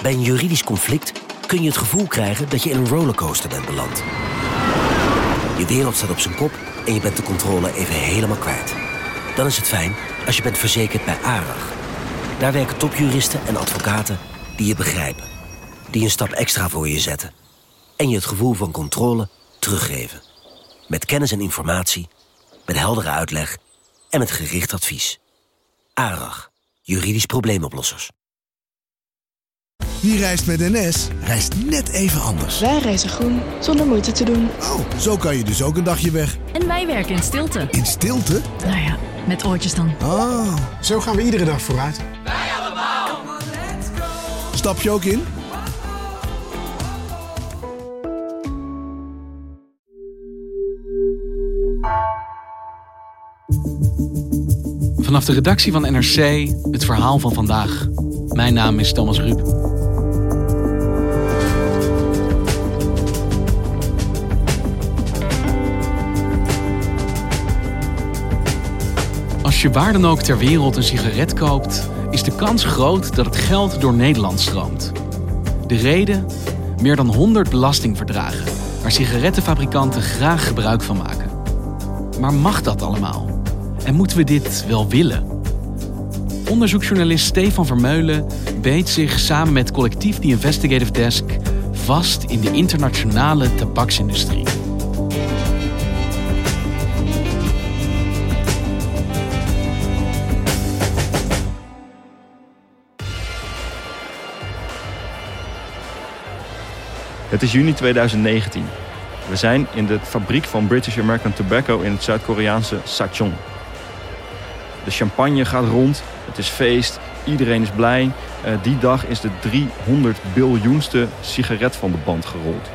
Bij een juridisch conflict kun je het gevoel krijgen dat je in een rollercoaster bent beland. Je wereld staat op zijn kop en je bent de controle even helemaal kwijt. Dan is het fijn als je bent verzekerd bij ARAG. Daar werken topjuristen en advocaten die je begrijpen. Die een stap extra voor je zetten. En je het gevoel van controle teruggeven. Met kennis en informatie, met heldere uitleg en met gericht advies. ARAG, juridisch probleemoplossers. Wie reist met NS, reist net even anders. Wij reizen groen, zonder moeite te doen. Oh, zo kan je dus ook een dagje weg. En wij werken in stilte. In stilte? Nou ja, met oortjes dan. Oh. Zo gaan we iedere dag vooruit. Wij allemaal. Stap je ook in? Vanaf de redactie van NRC, het verhaal van vandaag. Mijn naam is Thomas Ruip. Als je waar dan ook ter wereld een sigaret koopt, is de kans groot dat het geld door Nederland stroomt. De reden? Meer dan 100 belastingverdragen, waar sigarettenfabrikanten graag gebruik van maken. Maar mag dat allemaal? En moeten we dit wel willen? Onderzoeksjournalist Stefan Vermeulen beet zich samen met collectief The Investigative Desk vast in de internationale tabaksindustrie. Het is juni 2019. We zijn in de fabriek van British American Tobacco in het Zuid-Koreaanse Sachon. De champagne gaat rond, het is feest, iedereen is blij. Die dag is de 300 biljoenste sigaret van de band gerold.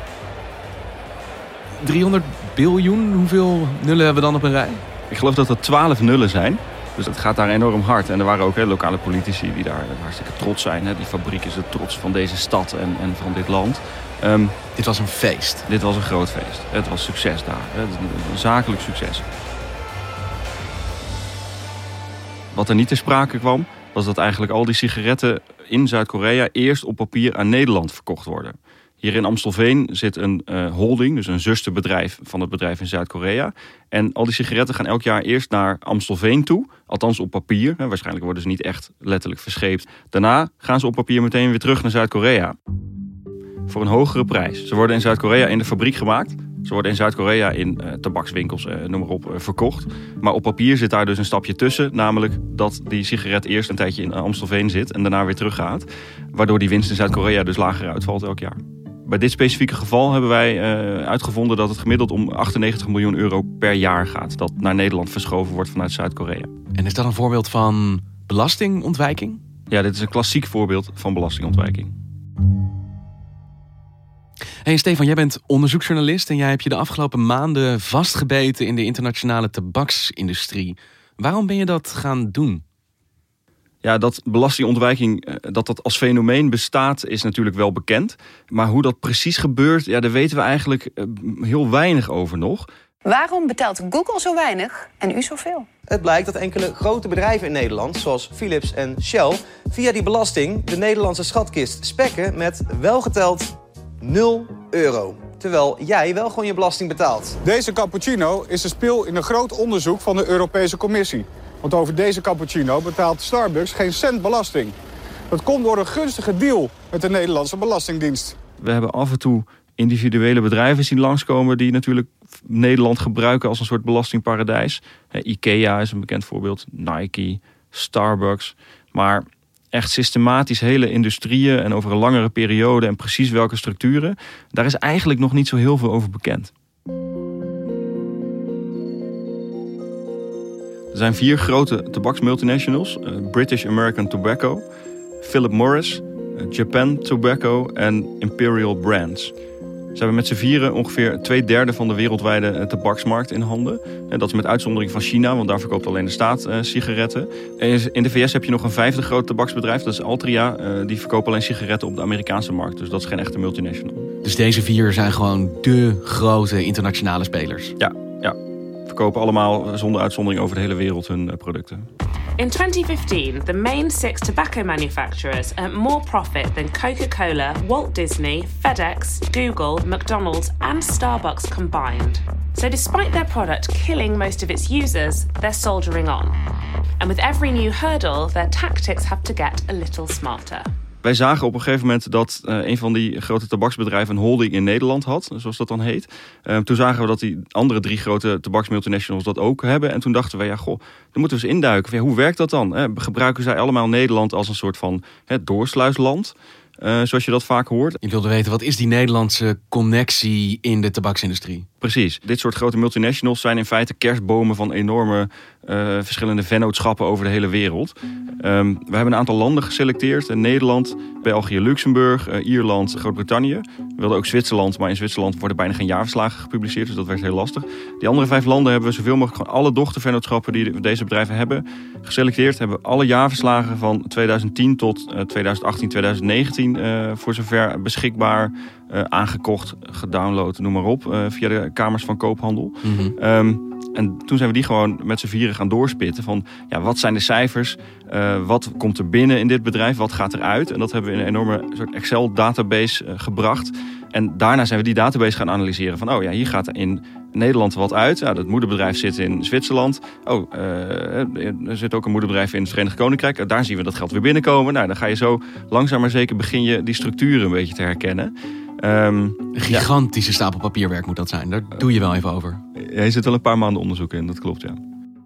300 biljoen? Hoeveel nullen hebben we dan op een rij? Ik geloof dat er 12 nullen zijn. Dus het gaat daar enorm hard. En er waren ook lokale politici die daar hartstikke trots zijn. Die fabriek is de trots van deze stad en van dit land. Dit was een feest. Dit was een groot feest. Het was succes daar. Een zakelijk succes. Wat er niet ter sprake kwam, was dat eigenlijk al die sigaretten in Zuid-Korea eerst op papier aan Nederland verkocht worden. Hier in Amstelveen zit een holding, dus een zusterbedrijf van het bedrijf in Zuid-Korea. En al die sigaretten gaan elk jaar eerst naar Amstelveen toe, althans op papier. Waarschijnlijk worden ze niet echt letterlijk verscheept. Daarna gaan ze op papier meteen weer terug naar Zuid-Korea. Voor een hogere prijs. Ze worden in Zuid-Korea in de fabriek gemaakt. Ze worden in Zuid-Korea in tabakswinkels, noem maar op, verkocht. Maar op papier zit daar dus een stapje tussen. Namelijk dat die sigaret eerst een tijdje in Amstelveen zit en daarna weer teruggaat. Waardoor die winst in Zuid-Korea dus lager uitvalt elk jaar. Bij dit specifieke geval hebben wij uitgevonden dat het gemiddeld om 98 miljoen euro per jaar gaat. Dat naar Nederland verschoven wordt vanuit Zuid-Korea. En is dat een voorbeeld van belastingontwijking? Ja, dit is een klassiek voorbeeld van belastingontwijking. Hey Stefan, jij bent onderzoeksjournalist en jij hebt je de afgelopen maanden vastgebeten in de internationale tabaksindustrie. Waarom ben je dat gaan doen? Ja, dat belastingontwijking, dat als fenomeen bestaat, is natuurlijk wel bekend. Maar hoe dat precies gebeurt, ja, daar weten we eigenlijk heel weinig over nog. Waarom betaalt Google zo weinig en u zoveel? Het blijkt dat enkele grote bedrijven in Nederland, zoals Philips en Shell, via die belasting de Nederlandse schatkist spekken met welgeteld 0 euro. Terwijl jij wel gewoon je belasting betaalt. Deze cappuccino is de spil in een groot onderzoek van de Europese Commissie. Want over deze cappuccino betaalt Starbucks geen cent belasting. Dat komt door een gunstige deal met de Nederlandse Belastingdienst. We hebben af en toe individuele bedrijven zien langskomen die natuurlijk Nederland gebruiken als een soort belastingparadijs. IKEA is een bekend voorbeeld, Nike, Starbucks. Maar echt systematisch hele industrieën en over een langere periode en precies welke structuren, daar is eigenlijk nog niet zo heel veel over bekend. Er zijn 4 grote tabaksmultinationals. British American Tobacco, Philip Morris, Japan Tobacco en Imperial Brands. Ze hebben met z'n vieren ongeveer 2/3 van de wereldwijde tabaksmarkt in handen. En dat is met uitzondering van China, want daar verkoopt alleen de staat sigaretten. En in de VS heb je nog een 5e groot tabaksbedrijf, dat is Altria. Die verkoopt alleen sigaretten op de Amerikaanse markt. Dus dat is geen echte multinational. Dus deze 4 zijn gewoon de grote internationale spelers? Ja. Verkopen allemaal zonder uitzondering over de hele wereld hun producten. In 2015, the main 6 tobacco manufacturers earned more profit than Coca-Cola, Walt Disney, FedEx, Google, McDonald's, and Starbucks combined. So despite their product killing most of its users, they're soldiering on. And with every new hurdle, their tactics have to get a little smarter. Wij zagen op een gegeven moment dat een van die grote tabaksbedrijven een holding in Nederland had, zoals dat dan heet. Toen zagen we dat die andere 3 grote tabaksmultinationals dat ook hebben. En toen dachten we, dan moeten we eens induiken. Hoe werkt dat dan? Gebruiken zij allemaal Nederland als een soort van doorsluisland? Zoals je dat vaak hoort. Je wilde weten, wat is die Nederlandse connectie in de tabaksindustrie? Precies. Dit soort grote multinationals zijn in feite kerstbomen van enorme verschillende vennootschappen over de hele wereld. We hebben een aantal landen geselecteerd. Nederland, België, Luxemburg, Ierland, Groot-Brittannië. We wilden ook Zwitserland, maar in Zwitserland worden bijna geen jaarverslagen gepubliceerd. Dus dat werd heel lastig. Die andere 5 landen hebben we zoveel mogelijk gewoon alle dochtervennootschappen die deze bedrijven hebben geselecteerd. Hebben we alle jaarverslagen van 2010 tot 2018, 2019 voor zover beschikbaar, aangekocht, gedownload, noem maar op, via de kamers van koophandel. Mm-hmm. En toen zijn we die gewoon met z'n vieren gaan doorspitten van, wat zijn de cijfers? Wat komt er binnen in dit bedrijf? Wat gaat eruit? En dat hebben we in een enorme soort Excel-database gebracht. En daarna zijn we die database gaan analyseren van, hier gaat er in Nederland wat uit. Dat moederbedrijf zit in Zwitserland. Er zit ook een moederbedrijf in het Verenigd Koninkrijk. Daar zien we dat geld weer binnenkomen. Dan ga je zo langzaam maar zeker begin je die structuren een beetje te herkennen. Een gigantische stapel papierwerk moet dat zijn. Daar doe je wel even over. Je zit wel een paar maanden onderzoek in, dat klopt, ja.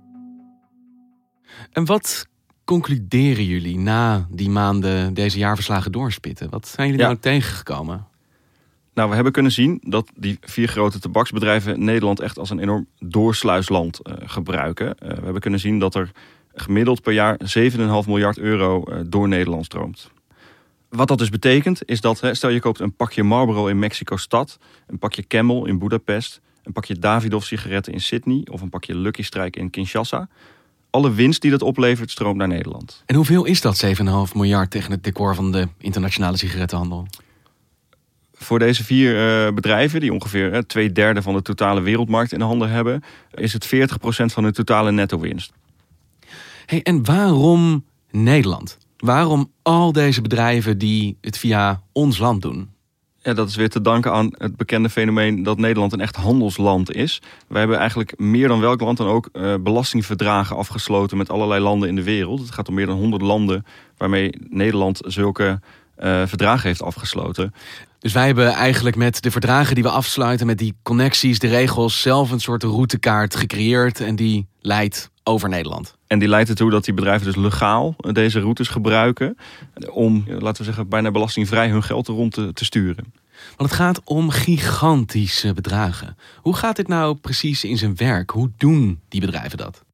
En wat concluderen jullie na die maanden deze jaarverslagen doorspitten? Wat zijn jullie nou tegengekomen? Nou, we hebben kunnen zien dat die 4 grote tabaksbedrijven Nederland echt als een enorm doorsluisland gebruiken. We hebben kunnen zien dat er gemiddeld per jaar 7,5 miljard euro door Nederland stroomt. Wat dat dus betekent, is dat, stel je koopt een pakje Marlboro in Mexico-stad, een pakje Camel in Budapest, een pakje Davidoff-sigaretten in Sydney of een pakje Lucky Strike in Kinshasa. Alle winst die dat oplevert stroomt naar Nederland. En hoeveel is dat 7,5 miljard tegen het decor van de internationale sigarettenhandel? Voor deze 4 bedrijven, die ongeveer 2/3 van de totale wereldmarkt in de handen hebben, is het 40% van hun totale netto-winst. En waarom Nederland? Waarom al deze bedrijven die het via ons land doen? Ja, dat is weer te danken aan het bekende fenomeen dat Nederland een echt handelsland is. Wij hebben eigenlijk meer dan welk land dan ook belastingverdragen afgesloten met allerlei landen in de wereld. Het gaat om meer dan 100 landen waarmee Nederland zulke verdragen heeft afgesloten. Dus wij hebben eigenlijk met de verdragen die we afsluiten, met die connecties, de regels, zelf een soort routekaart gecreëerd en die leidt over Nederland. En die leidt ertoe dat die bedrijven dus legaal deze routes gebruiken om, laten we zeggen, bijna belastingvrij hun geld rond te sturen. Want het gaat om gigantische bedragen. Hoe gaat dit nou precies in zijn werk? Hoe doen die bedrijven dat?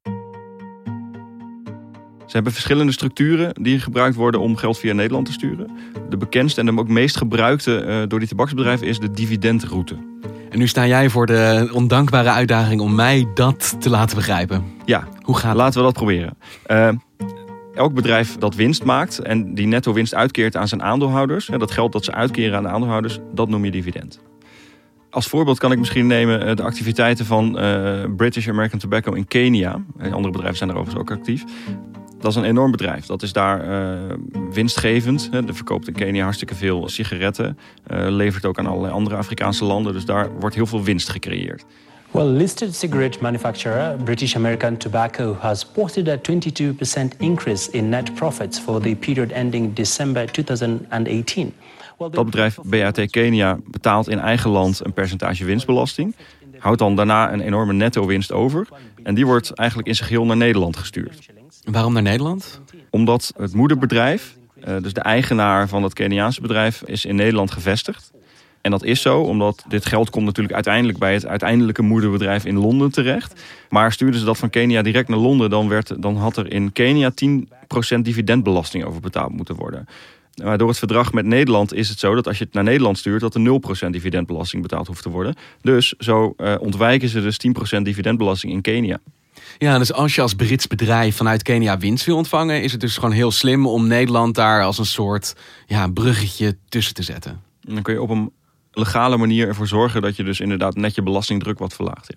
Ze hebben verschillende structuren die gebruikt worden om geld via Nederland te sturen. De bekendste en de ook meest gebruikte door die tabaksbedrijven is de dividendroute. En nu sta jij voor de ondankbare uitdaging om mij dat te laten begrijpen. Ja, hoe gaat laten we dat proberen. Elk bedrijf dat winst maakt en die netto winst uitkeert aan zijn aandeelhouders, dat geld dat ze uitkeren aan de aandeelhouders, dat noem je dividend. Als voorbeeld kan ik misschien nemen de activiteiten van British American Tobacco in Kenia. Andere bedrijven zijn er overigens ook actief. Dat is een enorm bedrijf. Dat is daar winstgevend. Er verkoopt in Kenia hartstikke veel sigaretten. Levert ook aan allerlei andere Afrikaanse landen. Dus daar wordt heel veel winst gecreëerd. Well, listed cigarette manufacturer British American Tobacco has posted a 22% increase in net profits for the period ending December 2018. Dat bedrijf BAT Kenia betaalt in eigen land een percentage winstbelasting. Houdt dan daarna een enorme netto-winst over. En die wordt eigenlijk in zijn geheel naar Nederland gestuurd. Waarom naar Nederland? Omdat het moederbedrijf, dus de eigenaar van het Keniaanse bedrijf, is in Nederland gevestigd. En dat is zo, omdat dit geld komt natuurlijk uiteindelijk bij het uiteindelijke moederbedrijf in Londen terecht. Maar stuurden ze dat van Kenia direct naar Londen, dan had er in Kenia 10% dividendbelasting over betaald moeten worden. Maar door het verdrag met Nederland is het zo dat als je het naar Nederland stuurt, dat er 0% dividendbelasting betaald hoeft te worden. Dus zo ontwijken ze dus 10% dividendbelasting in Kenia. Ja, dus als je als Brits bedrijf vanuit Kenia winst wil ontvangen, is het dus gewoon heel slim om Nederland daar als een soort bruggetje tussen te zetten. En dan kun je op een legale manier ervoor zorgen dat je dus inderdaad net je belastingdruk wat verlaagt. Ja.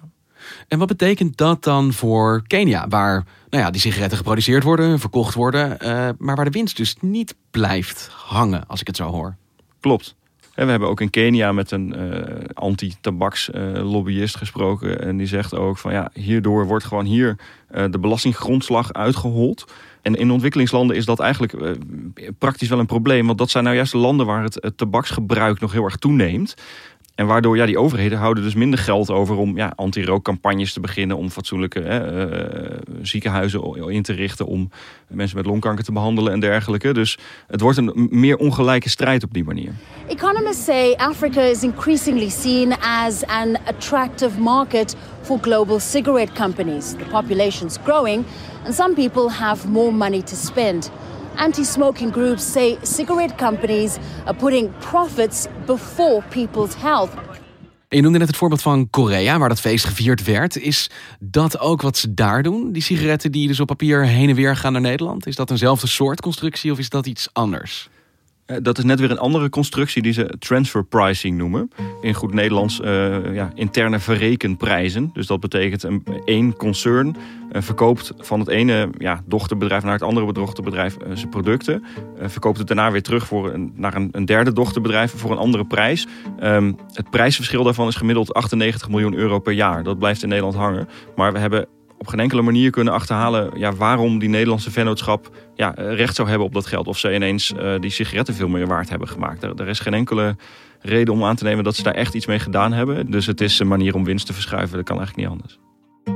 En wat betekent dat dan voor Kenia, waar die sigaretten geproduceerd worden, verkocht worden, maar waar de winst dus niet blijft hangen, als ik het zo hoor? Klopt. We hebben ook in Kenia met een anti-tabakslobbyist gesproken. En die zegt ook van hierdoor wordt gewoon hier de belastinggrondslag uitgehold. En in ontwikkelingslanden is dat eigenlijk praktisch wel een probleem. Want dat zijn nou juist de landen waar het tabaksgebruik nog heel erg toeneemt. En waardoor die overheden houden dus minder geld over om anti-rookcampagnes te beginnen. Om fatsoenlijke ziekenhuizen in te richten. Om mensen met longkanker te behandelen en dergelijke. Dus het wordt een meer ongelijke strijd op die manier. Economists say Africa is increasingly seen as an attractive market for global cigarette companies. The population's growing and some people have more money to spend. Anti-smoking groups say cigarette companies are putting profits before people's health. Je noemde net het voorbeeld van Korea, waar dat feest gevierd werd. Is dat ook wat ze daar doen? Die sigaretten die dus op papier heen en weer gaan naar Nederland? Is dat eenzelfde soort constructie of is dat iets anders? Dat is net weer een andere constructie die ze transfer pricing noemen. In goed Nederlands interne verrekenprijzen. Dus dat betekent één concern verkoopt van het ene dochterbedrijf naar het andere dochterbedrijf zijn producten. Verkoopt het daarna weer terug naar een derde dochterbedrijf voor een andere prijs. Het prijsverschil daarvan is gemiddeld 98 miljoen euro per jaar. Dat blijft in Nederland hangen. Maar we hebben op geen enkele manier kunnen achterhalen waarom die Nederlandse vennootschap recht zou hebben op dat geld. Of ze ineens die sigaretten veel meer waard hebben gemaakt. Er is geen enkele reden om aan te nemen dat ze daar echt iets mee gedaan hebben. Dus het is een manier om winst te verschuiven. Dat kan eigenlijk niet anders.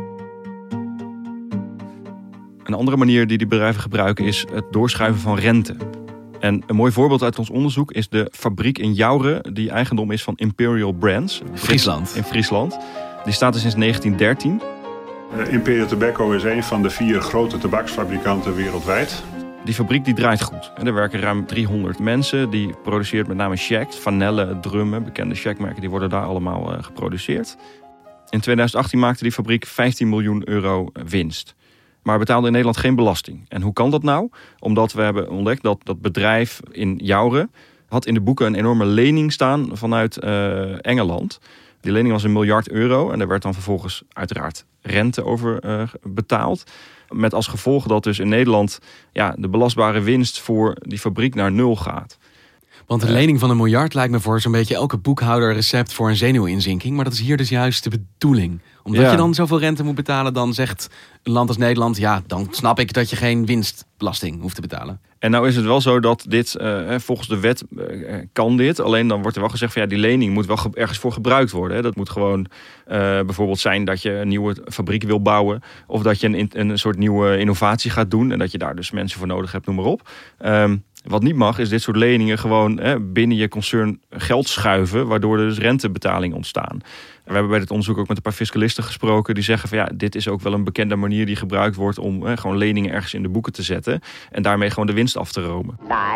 Een andere manier die bedrijven gebruiken is het doorschuiven van rente. En een mooi voorbeeld uit ons onderzoek is de fabriek in Jouren, die eigendom is van Imperial Brands. Friesland. In Friesland. Die staat er sinds 1913. Imperial Tobacco is een van de 4 grote tabaksfabrikanten wereldwijd. Die fabriek die draait goed. Er werken ruim 300 mensen. Die produceert met name shacks, vanille, drummen. Bekende shackmerken die worden daar allemaal geproduceerd. In 2018 maakte die fabriek 15 miljoen euro winst. Maar betaalde in Nederland geen belasting. En hoe kan dat nou? Omdat we hebben ontdekt dat bedrijf in Jouren had in de boeken een enorme lening staan vanuit Engeland. Die lening was €1 miljard en daar werd dan vervolgens uiteraard rente over betaald. Met als gevolg dat dus in Nederland de belastbare winst voor die fabriek naar 0 gaat. Want een lening van €1 miljard lijkt me voor zo'n beetje elke boekhouder recept voor een zenuwinzinking. Maar dat is hier dus juist de bedoeling. Omdat je dan zoveel rente moet betalen, dan zegt een land als Nederland, dan snap ik dat je geen winstbelasting hoeft te betalen. En nou is het wel zo dat dit, volgens de wet kan dit. Alleen dan wordt er wel gezegd van die lening moet wel ergens voor gebruikt worden. Hè. Dat moet gewoon bijvoorbeeld zijn dat je een nieuwe fabriek wil bouwen. Of dat je een soort nieuwe innovatie gaat doen. En dat je daar dus mensen voor nodig hebt, noem maar op. Wat niet mag is dit soort leningen gewoon binnen je concern geld schuiven. Waardoor er dus rentebetalingen ontstaan. We hebben bij dit onderzoek ook met een paar fiscalisten gesproken. Die zeggen van dit is ook wel een bekende manier die gebruikt wordt om gewoon leningen ergens in de boeken te zetten. En daarmee gewoon de winst af te romen.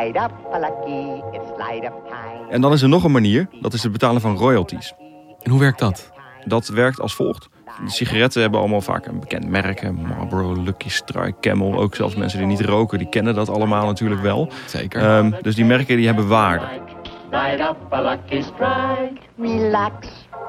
En dan is er nog een manier. Dat is het betalen van royalties. En hoe werkt dat? Dat werkt als volgt. De sigaretten hebben allemaal vaak een bekend merk. Marlboro, Lucky Strike, Camel. Ook zelfs mensen die niet roken, die kennen dat allemaal natuurlijk wel. Zeker. Dus die merken die hebben waarde. Light up a Lucky Strike. Relax.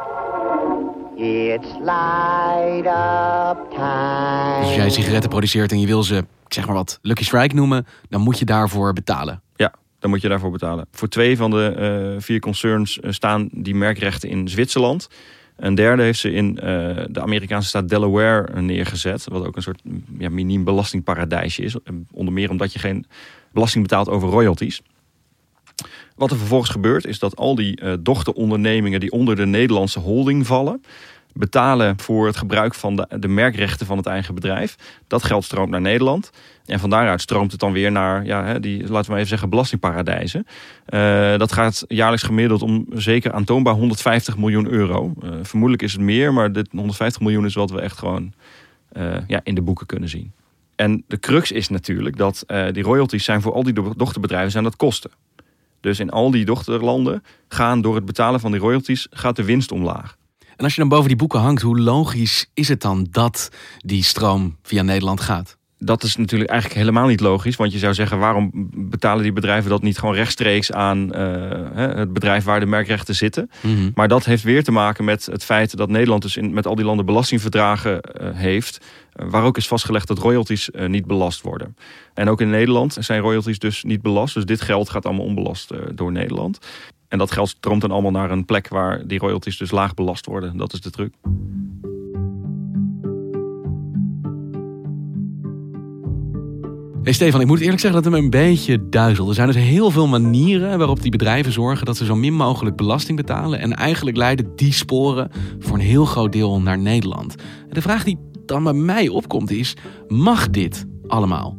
It's light up time. Dus als jij sigaretten produceert en je wil ze, ik zeg maar wat, Lucky Strike noemen, dan moet je daarvoor betalen. Ja, dan moet je daarvoor betalen. Voor 2 van de 4 concerns staan die merkrechten in Zwitserland. Een derde heeft ze in de Amerikaanse staat Delaware neergezet. Wat ook een soort miniem belastingparadijsje is. Onder meer omdat je geen belasting betaalt over royalties. Wat er vervolgens gebeurt is dat al die dochterondernemingen die onder de Nederlandse holding vallen, betalen voor het gebruik van de merkrechten van het eigen bedrijf. Dat geld stroomt naar Nederland. En van daaruit stroomt het dan weer naar die, laten we maar even zeggen, belastingparadijzen. Dat gaat jaarlijks gemiddeld om zeker aantoonbaar €150 miljoen. Vermoedelijk is het meer, maar dit 150 miljoen is wat we echt gewoon in de boeken kunnen zien. En de crux is natuurlijk dat die royalties zijn voor al die dochterbedrijven zijn dat kosten. Dus in al die dochterlanden gaan door het betalen van die royalties gaat de winst omlaag. En als je dan boven die boeken hangt, hoe logisch is het dan dat die stroom via Nederland gaat? Dat is natuurlijk eigenlijk helemaal niet logisch. Want je zou zeggen, waarom betalen die bedrijven dat niet gewoon rechtstreeks aan het bedrijf waar de merkrechten zitten? Mm-hmm. Maar dat heeft weer te maken met het feit dat Nederland dus met al die landen belastingverdragen heeft. Waar ook is vastgelegd dat royalties niet belast worden. En ook in Nederland zijn royalties dus niet belast. Dus dit geld gaat allemaal onbelast door Nederland. En dat geld stroomt dan allemaal naar een plek waar die royalties dus laag belast worden. Dat is de truc. Hey Stefan, ik moet eerlijk zeggen dat het me een beetje duizelt. Er zijn dus heel veel manieren waarop die bedrijven zorgen dat ze zo min mogelijk belasting betalen. En eigenlijk leiden die sporen voor een heel groot deel naar Nederland. En de vraag die dan bij mij opkomt is, mag dit allemaal?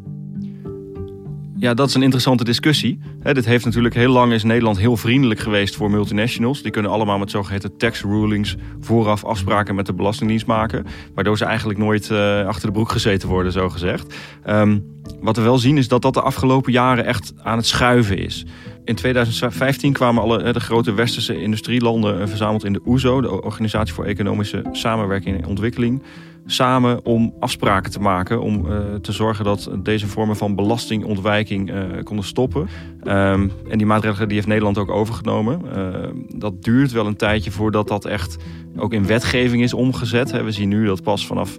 Ja, dat is een interessante discussie. Dit heeft natuurlijk heel lang is Nederland heel vriendelijk geweest voor multinationals. Die kunnen allemaal met zogeheten tax rulings vooraf afspraken met de Belastingdienst maken. Waardoor ze eigenlijk nooit achter de broek gezeten worden, zo gezegd. Wat we wel zien is dat de afgelopen jaren echt aan het schuiven is. In 2015 kwamen de grote westerse industrielanden verzameld in de OESO, de Organisatie voor Economische Samenwerking en Ontwikkeling, samen om afspraken te maken om te zorgen dat deze vormen van belastingontwijking konden stoppen. En die maatregelen die heeft Nederland ook overgenomen. Dat duurt wel een tijdje voordat dat echt ook in wetgeving is omgezet. We zien nu dat pas vanaf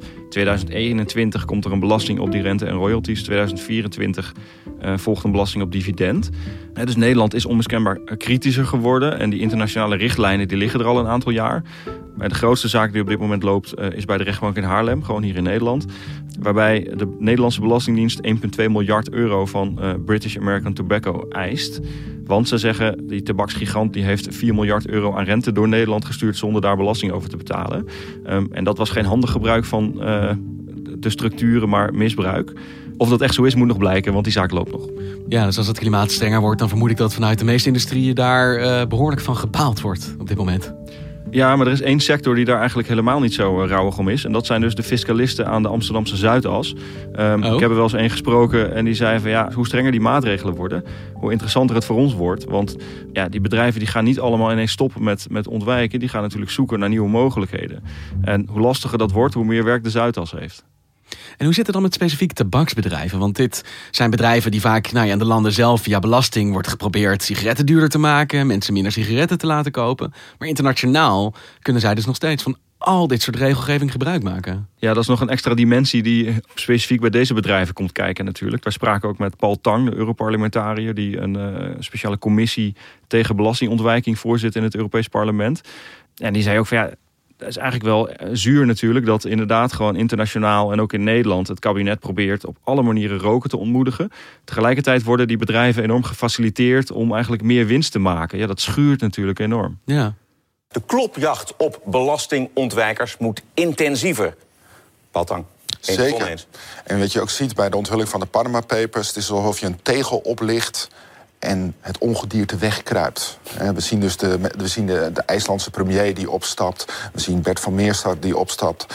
2021 komt er een belasting op die rente en royalties. 2024 volgt een belasting op dividend. Dus Nederland is onmiskenbaar kritischer geworden. En die internationale richtlijnen die liggen er al een aantal jaar. Maar de grootste zaak die op dit moment loopt is bij de rechtbank in Haarlem, gewoon hier in Nederland. Waarbij de Nederlandse Belastingdienst 1,2 miljard euro van British American Tobacco eist. Want ze zeggen, die tabaksgigant die heeft 4 miljard euro aan rente door Nederland gestuurd zonder daar belasting over te betalen. En dat was geen handig gebruik van de structuren, maar misbruik. Of dat echt zo is, moet nog blijken, want die zaak loopt nog. Ja, dus als het klimaat strenger wordt, dan vermoed ik dat vanuit de meeste industrieën daar behoorlijk van gebaald wordt op dit moment. Ja, maar er is één sector die daar eigenlijk helemaal niet zo rauwig om is. En dat zijn dus de fiscalisten aan de Amsterdamse Zuidas. Ik heb er wel eens één gesproken en die zei van ja, hoe strenger die maatregelen worden, hoe interessanter het voor ons wordt. Want ja, die bedrijven die gaan niet allemaal ineens stoppen met ontwijken. Die gaan natuurlijk zoeken naar nieuwe mogelijkheden. En hoe lastiger dat wordt, hoe meer werk de Zuidas heeft. En hoe zit het dan met specifiek tabaksbedrijven? Want dit zijn bedrijven die vaak in de landen zelf via belasting wordt geprobeerd sigaretten duurder te maken, mensen minder sigaretten te laten kopen. Maar internationaal kunnen zij dus nog steeds van al dit soort regelgeving gebruik maken. Ja, dat is nog een extra dimensie die specifiek bij deze bedrijven komt kijken natuurlijk. Wij spraken ook met Paul Tang, de Europarlementariër, die een speciale commissie tegen belastingontwijking voorzit in het Europees Parlement. En die zei ook van ja, dat is eigenlijk wel zuur natuurlijk dat inderdaad gewoon internationaal en ook in Nederland het kabinet probeert op alle manieren roken te ontmoedigen. Tegelijkertijd worden die bedrijven enorm gefaciliteerd om eigenlijk meer winst te maken. Ja, dat schuurt natuurlijk enorm. Ja. De klopjacht op belastingontwijkers moet intensiever. Paul Tang. Zeker. En wat je ook ziet bij de onthulling van de Panama Papers, het is alsof je een tegel oplicht en het ongedierte wegkruipt. We zien dus de IJslandse premier die opstapt. We zien Bert van Meerstad die opstapt.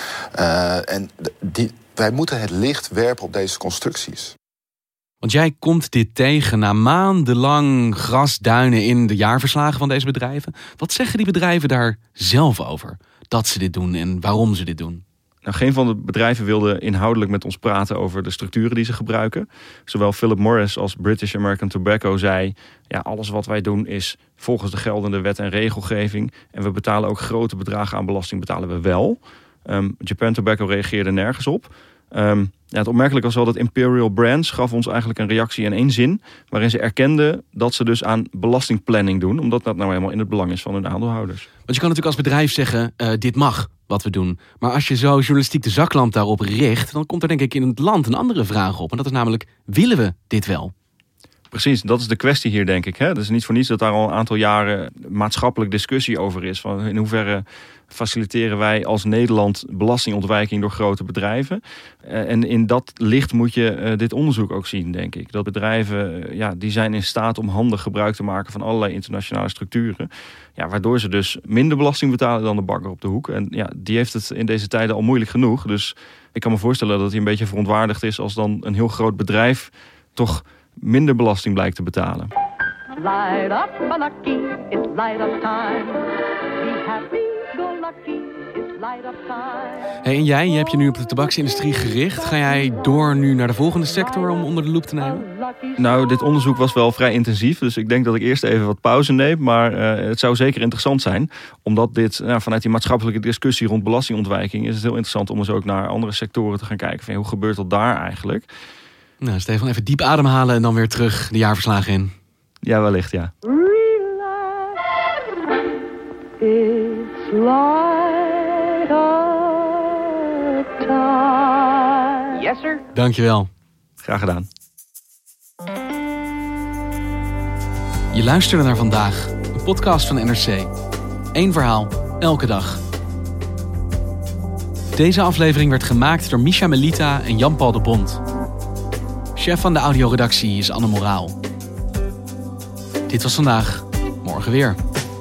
Wij moeten het licht werpen op deze constructies. Want jij komt dit tegen na maandenlang grasduinen in de jaarverslagen van deze bedrijven. Wat zeggen die bedrijven daar zelf over? Dat ze dit doen en waarom ze dit doen? Nou, geen van de bedrijven wilde inhoudelijk met ons praten over de structuren die ze gebruiken. Zowel Philip Morris als British American Tobacco zei, ja, alles wat wij doen is volgens de geldende wet en regelgeving. En we betalen ook grote bedragen aan belasting, betalen we wel. Japan Tobacco reageerde nergens op. Het opmerkelijk was wel dat Imperial Brands gaf ons eigenlijk een reactie in één zin, waarin ze erkenden dat ze dus aan belastingplanning doen, omdat dat nou helemaal in het belang is van hun aandeelhouders. Want je kan natuurlijk als bedrijf zeggen, dit mag wat we doen. Maar als je zo journalistiek de zaklamp daarop richt, dan komt er denk ik in het land een andere vraag op. En dat is namelijk, willen we dit wel? Precies, dat is de kwestie hier, denk ik. Het is niet voor niets dat daar al een aantal jaren maatschappelijk discussie over is. Van in hoeverre faciliteren wij als Nederland belastingontwijking door grote bedrijven. En in dat licht moet je dit onderzoek ook zien, denk ik. Dat bedrijven, die zijn in staat om handig gebruik te maken van allerlei internationale structuren. Ja, waardoor ze dus minder belasting betalen dan de bakker op de hoek. En ja, die heeft het in deze tijden al moeilijk genoeg. Dus ik kan me voorstellen dat hij een beetje verontwaardigd is als dan een heel groot bedrijf toch minder belasting blijkt te betalen. Light up, lucky, it's light up time. Be happy, go lucky. Hey, en jij hebt je nu op de tabaksindustrie gericht. Ga jij door nu naar de volgende sector om onder de loep te nemen? Nou, dit onderzoek was wel vrij intensief. Dus ik denk dat ik eerst even wat pauze neem. Maar het zou zeker interessant zijn. Omdat dit, vanuit die maatschappelijke discussie rond belastingontwijking... is het heel interessant om eens ook naar andere sectoren te gaan kijken. Van, hoe gebeurt dat daar eigenlijk? Nou, Stefan, even diep ademhalen en dan weer terug de jaarverslagen in. Ja, wellicht, ja. It's light of time. Yes, sir. Dankjewel. Graag gedaan. Je luisterde naar Vandaag, een podcast van NRC. Eén verhaal, elke dag. Deze aflevering werd gemaakt door Misha Melita en Jan-Paul de Bond. Chef van de audioredactie is Anne Moraal. Dit was Vandaag, morgen weer.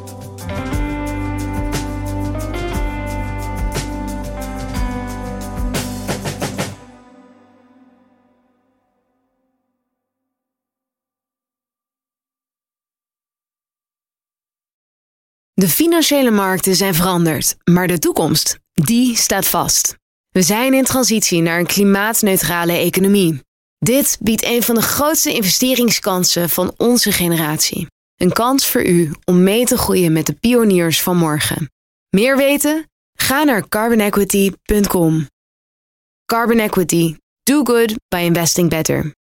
De financiële markten zijn veranderd, maar de toekomst, die staat vast. We zijn in transitie naar een klimaatneutrale economie. Dit biedt een van de grootste investeringskansen van onze generatie. Een kans voor u om mee te groeien met de pioniers van morgen. Meer weten? Ga naar carbonequity.com. Carbon Equity. Do good by investing better.